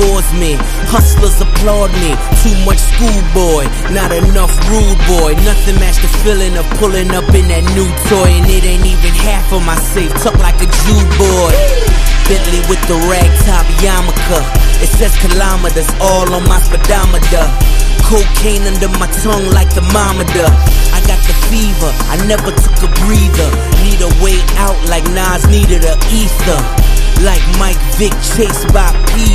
adores me. Hustlers applaud me. Too much schoolboy, not enough rude boy. Nothing match the feeling of pulling up in that new toy, and it ain't even half of my safe. Tuck like a Jew boy. Bentley with the ragtop yarmulke. It says kilometers all on my speedometer. Cocaine under my tongue like thermometer. I got the fever, I never took a breather. Need a way out like Nas needed a ether. Like Mike Vick chased by P